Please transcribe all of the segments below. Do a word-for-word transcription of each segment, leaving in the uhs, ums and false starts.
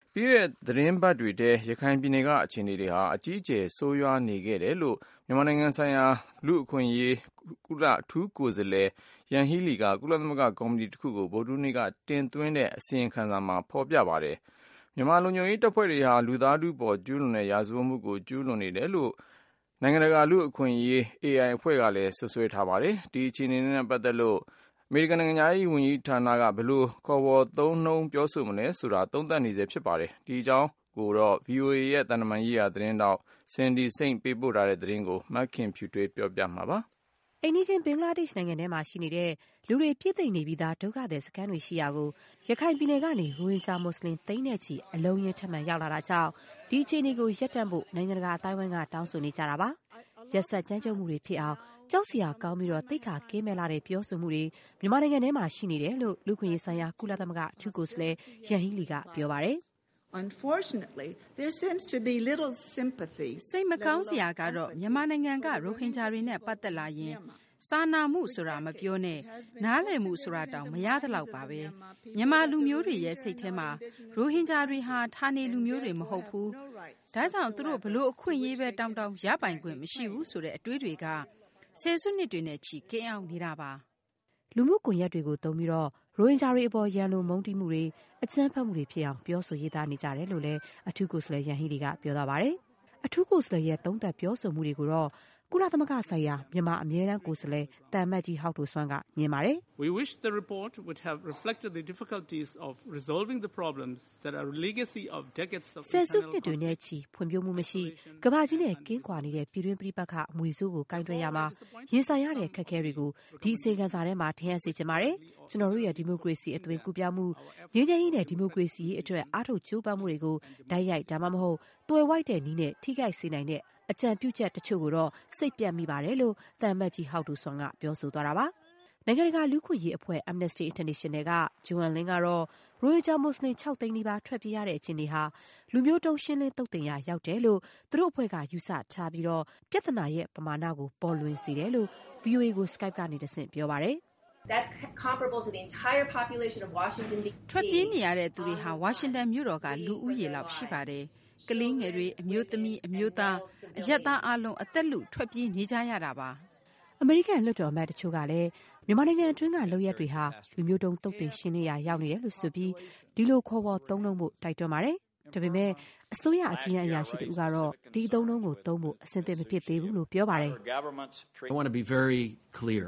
ပြီးတဲ့သတင်းပတ်တွေထဲရခိုင်ပြည်နယ်ကအခြေအနေတွေဟာအကြီးအကျယ်ဆိုးရွားနေခဲ့တယ်လို့မြန်မာနိုင်ငံဆိုင်ရာလူ့အခွင့်အရေးကုလအထူးကိုယ်စားလှယ်ယန်ဟီလီကကုလသမဂ္ဂကော်မတီတစ်ခုကိုဗုဒ္ဓဟူးနေ့ကတင်သွင်းတဲ့အစီရင်ခံစာမှာဖော်ပြပါတယ်။မြန်မာလူမျိုးရေးတပ်ဖွဲ့တွေဟာလူသားထုပေါ်ကျူးလွန်တဲ့ရာဇဝတ်မှုကိုကျူးလွန်နေတယ်လို့နိုင်ငံတကာလူ့အခွင့်အရေး အေအိုင် အဖွဲ့ကလည်းဆွဆွဲထားပါတယ်။ဒီအခြေအနေနဲ့ပတ်သက်လို့အမေရိကန်နိုင်ငံသားရေးဝန်ကြီးဌာနကဘယ်လိုခေါ်ဝေါ်သုံးနှုန်းပြောဆိုမလဲဆိုတာသုံးသပ်နေစေဖြစ်ပါတယ်။ဒီအကြောင်းကိုတော့ ဗွီအိုအေ ရဲ့တန်တမန်ရေးရာသတင်းတောက်စင်ဒီစိန့်ပေးပို့ထားတဲ့သတင်းကိုမခင်ဖြူထွေးပြောပြမှာပါ။အိမ်နီးချင်းဘင်္ဂလားဒေ့ရှ်နိုင်ငံထဲမှာရှိနေတဲ့လူတွေပြည့်သိမ့်နေပြီးသားဒုက္ခသည်စခန်းတွေရှိရာကိုရခိုင်ပြည်နယ်ကနေရိုဟင်ဂျာမွတ်စလင်သိန်းနဲ့ချီအလုံးရင်းထပ်မံရောက်လာတာကြောင့်ဒီအခြေအနေကိုရပ်တန့်ဖို့နိုင်ငံတကာအတိုင်းအဝိုင်းကတောင်းဆိုနေကြတာပါ။ရက်စက်ကြမ်းကြုတ်မှုတွေဖြစ်အောင်ကြောက်စရာကောင်းပြီးတော့သိက္ခာကင်းမဲ့လာတဲ့ပြောဆိုမှုတွေမြန်မာနိုင်ငံထဲမှာရှိနေတယ်လို့လူ့ခွင့်ရေးဆိုင်ရာကုလသမဂ္ဂအထူးကိုယ်စားလှယ်ယန်ဟီလီကပြောပါတယ်။ Unfortunately, there seems to be little sympathy. စိတ်မကောင်းစရာကတော့မြန်မာနိုင်ငံကရိုဟင်ဂျာတွေနဲ့ပတ်သက်လာရင်စာနာမှုဆိုတာမပြောနဲ့နားလည်မှုဆိုတာတောင်မရသလောက်ပါပဲမြန်မာလူမျိုးတွေရဲ့စိတ်ထဲမှာရိုဟင်ဂျာတွေဟာဌာနေလူမျိုးတွေမဟုတ်ဘူးဒါကြောင့်သူတို့ဘလို့အခွင့်အရေးပဲတောင်းတောင်းရပိုင်ခွင့်မရှိဘူးဆိုတဲ့အတွေးတွေကဆယ်စုနှစ်တွေနဲ့ချီကင်းအောင်နေတာပါလူမှုကွန်ရက်တွေကိုသုံးပြီးတော့ရိုဟင်ဂျာတွေအပေါ်ရန်လိုမုန်းတီးမှုတွေအကြမ်းဖက်မှုတွေဖြစ်အောင်ပြောဆိုရေးသားနေကြတယ်လို့လည်းအထူးကိုယ်စားလှယ်ယန်ဟီလီကပြောသွားပါတယ်။အထူးကိုယ်စားလှယ်ရဲ့သုံးသပ်ပြောဆိုမှုတွေကိုတော့ကုလသမဂ္ဂဆိုင်ရာမြန်မာအမြဲတမ်းကိုယ်စားလှယ်တန်မတ်ကြီးဟောက်ဒိုဆွမ်းကညင်ပါတယ်။ We wish the report would have reflected the difficulties of resolving the problems that are a legacy of decades of ဆယ်စုနှစ်တွေနဲ့ချီဖွံ့ဖြိုးမှုမရှိကမ္ဘာကြီးနဲ့ကင်းကွာနေတဲ့ပြည်တွင်းပြည်ပခအမွေဆိုးကိုကင်တွယ်ရမှာရင်ဆိုင်ရတဲ့ခက်ခဲတွေကိုဒီအစီအခံစာထဲမှာထည့်ရစေချင်ပါတယ်။ကျွန်တော်တို့ရဲ့ဒီမိုကရေစီအသွင်ကူးပြောင်းမှုငြိမ်းချမ်းရေးနဲ့ဒီမိုကရေစီအတွက်အားထုတ်ကြိုးပမ်းမှုတွေကိုဓာတ်ရိုက်ဒါမှမဟုတ်တွယ်ဝိုက်တဲ့နည်းနဲ့ထိခိုက်စေနိုင်တဲ့အကြံပြုချက်တချို့ကိုတော့စိတ်ပြတ်မိပါတယ်လို့တန်မတ်ကြီးဟောက်ဒိုဆွမ်းကပြောဆိုသွားတာပါ။နိုင်ငံတကာလူ့ခွင့်ရေးအဖွဲ့ Amnesty International ကဂျိုအန်လင်းကတော့ရိုဟင်ဂျာမွတ်စလင်ခြောက်သိန်းနီးပါးထွက်ပြေးရတဲ့အခြေအနေဟာလူမျိုးတုံးရှင်းလင်းတုတ်တင်ရရောက်တယ်လို့သူတို့အဖွဲ့ကယူဆထားပြီးတော့ပြဿနာရဲ့ပမာဏကိုပေါ်လွင်စေတယ်လို့ ဗွီအိုအေ ကို Skype ကနေတဆင့်ပြောပါတယ်။ That's comparable to the entire population of Washington D C. ထွက်ပြေးနေရတဲ့သူတွေဟာဝါရှင်တန်မြို့တော်ကလူဦးရေလောက်ရှိပါတယ်။ကလေးငယ်တွေအမျိုးသမီးအမျိုးသားအရက်သားအလုံးအသက်လူထွက်ပြေးနေကြရတာပါအမေရိကန်လွှတ်တော်အမတ်တချို့ကလည်းမြန်မာနိုင်ငံအတွင်းကလုပ်ရက်တွေဟာလူမျိုးတုံးတုတ်တင်ရှင်းလင်းရာရောက်နေတယ်လို့ဆိုပြီးဒီလိုခေါ်ဝေါ်သုံးလုံးဖို့တိုက်တွန်းပါတယ်။ဒါပေမဲ့အစိုးရအကြီးအကဲအရာရှိတူကတော့ဒီအသုံးလုံးကိုသုံးဖို့အဆင်သင့်မဖြစ်သေးဘူးလို့ပြောပါတယ်။ I want to be very clear.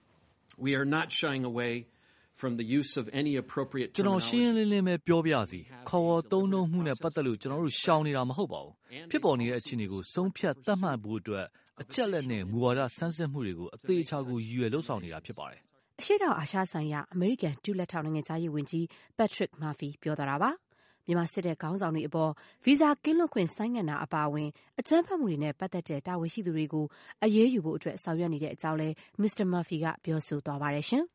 We are not shying away from the use of any appropriate terminology. ကျွန်တော်ရှင်းလင်းလင်းပဲပြောပြစီခေါ်ဝေါ်သုံးနှုန်းမှုနဲ့ပတ်သက်လို့ကျွန်တော်တို့ရှောင်နေတာမဟုတ်ပါဘူးဖြစ်ပေါ်နေတဲ့အခြေအနေကိုဆုံးဖြတ်သတ်မှတ်ဖို့အတွက်အချက်လက်နဲ့မူဝါဒဆန်းစစ်မှုတွေကိုအသေးအချာကိုရည်ရွယ်လှုပ်ဆောင်နေတာဖြစ်ပါတယ်အရှိတောင်အာရှဆိုင်ရာအမေရိကန်ဒုလက်ထောက်နိုင်ငံသားရေးဝန်ကြီး Patrick Murphy ပြောသွားတာပါမြန်မာစစ်တဲ့ခေါင်းဆောင်တွေအပေါ်ဗီဇာကင်းလွတ်ခွင့်ဆိုင်းငံ့တာအပါအဝင်အကြမ်းဖက်မှုတွေနဲ့ပတ်သက်တဲ့တာဝန်ရှိသူတွေကိုအရေးယူဖို့အတွက်ဆောင်ရွက်နေတဲ့အကြောင်းလဲ မစ္စတာ Murphy ကပြောဆိုသွားပါတယ်ရှင်